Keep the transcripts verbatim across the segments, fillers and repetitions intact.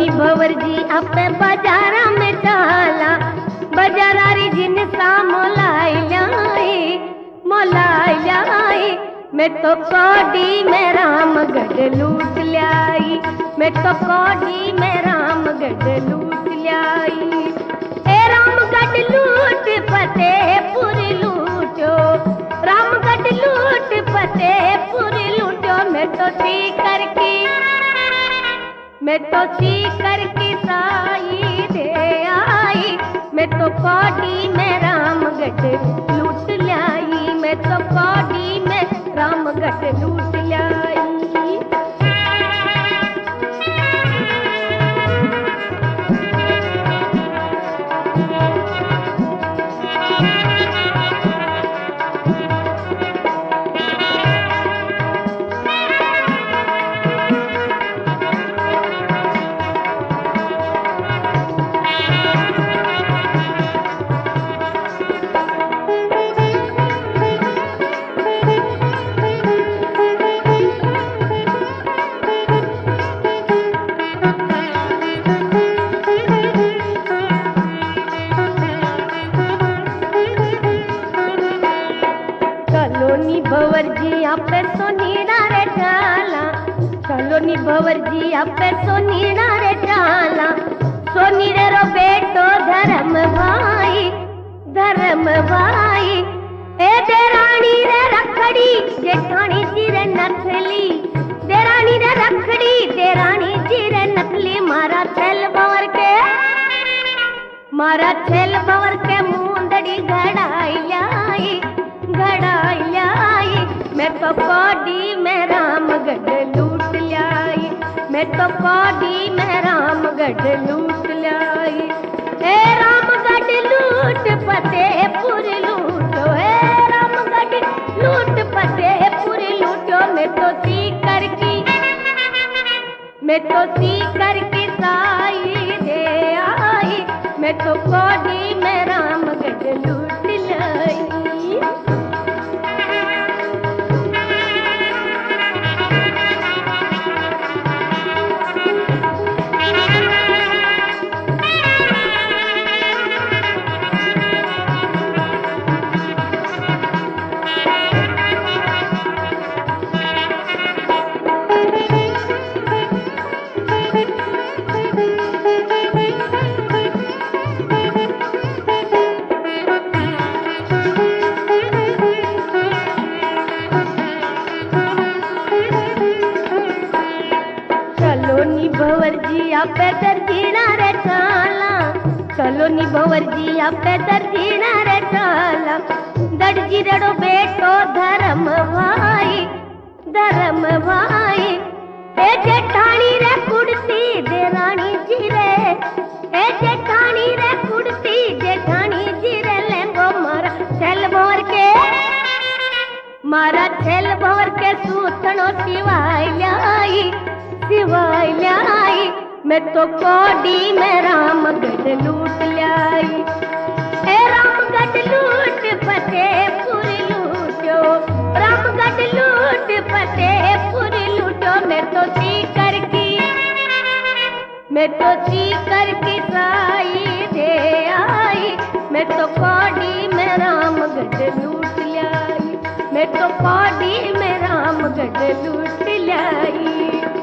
भवर जी अपने बाजारा में चाला, बाजारारी जिनसा मोलाई लाई मोलाई लाई। मैं तो कौड़ी में रामगढ़ लूट लाई, मैं तो कौड़ी में रामगढ़ लूट लाई। ए रामगढ़ लूट फतेहपुर लूटो, रामगढ़ लूट फतेहपुर लूटो। मैं तो सीकर की, मैं तो सीकर की साई दे आई, मैं तो कौड़ी में रामगढ़ लूट लाई, मैं तो कौड़ी में रामगढ़ लूट लाई। भवर जी आपे सोनीड़ा रे चाला, चलो नी भवर जी आपे सोनीड़ा रे चाला। सोनी रे रो बेटो धर्म भाई, धर्म भाई। ए देरानी रे रखड़ी जेठानी जी रे नथली, देरानी रे रखड़ी देरानी जी रे नथली। मारा छेल भवर के, मारा छेल भवर के मुंदड़ी घड़ाई लाई, घड़ाई लाई। मैं तो कौड़ी में रामगढ़ लूट लाई, मैं तो कौड़ी में रामगढ़ लूट लाई। ए रामगढ़ लूट फतेहपुर लूटो, ए रामगढ़ लूट फतेहपुर लूटो। मैं तो सीकर की, मैं तो सीकर की साई दे आई, मैं तो कौड़ी में रामगढ़ लूट लाई। भवर जी आपे दर्जीना रे चाला, चलो नी भवर जी आपे दर्जीना रे चाला। दर्जी रड़ो बेटो धर्म भाई, धर्म भाई। ए जेठानी रे कुड़ती देरानी जी रे, ए जेठानी रे कुड़ती जेठानी जी रे लेंगो। मारा छेल भवर के, मारा छेल भवर के सूतनो सिवाय लाई, सिवाय लाई। मैं तो कौड़ी में रामगढ़ लूट लाई। ए रामगढ़ लूट फतेहपुर लूटो, रामगढ़ लूट फतेहपुर लूटो। मैं तो सीकर की, मैं तो सीकर की साई दे आई, मैं तो कौड़ी में रामगढ़ लूट लाई, मैं तो कौड़ी में रामगढ़ लूट लाई।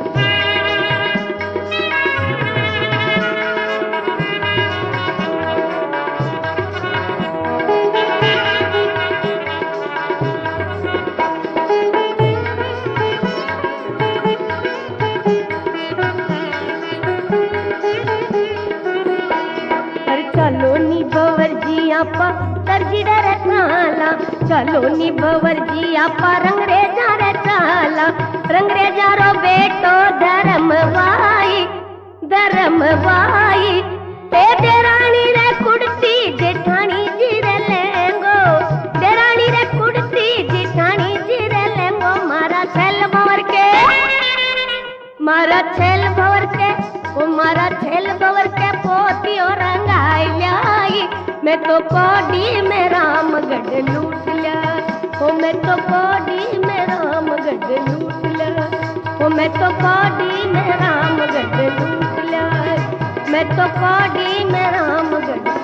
चलो नी भवर जी आपा दर्जीड़ा रे चाला, चलो नी भवर जी आपा रंगरेजा रे चाला। रंगरेजा रो बेटो धर्म भाई, धर्म भाई। ए देरानी रे कुड़ती जेठानी जी रे लेंगो, देरानी रे कुड़ती जेठानी जी रे लेंगो। मारा छेल भवर के, मारा छेल भवर के, ओ मारा छेल भवर के पोती और रंगाई लाई। मैं तो कौड़ी में रामगढ़ लूट लाई, ओ मैं तो कौड़ी में रामगढ़ लूट लाई, ओ मैं तो कौड़ी में रामगढ़ लूट लाई। मैं तो कौड़ी में रामगढ़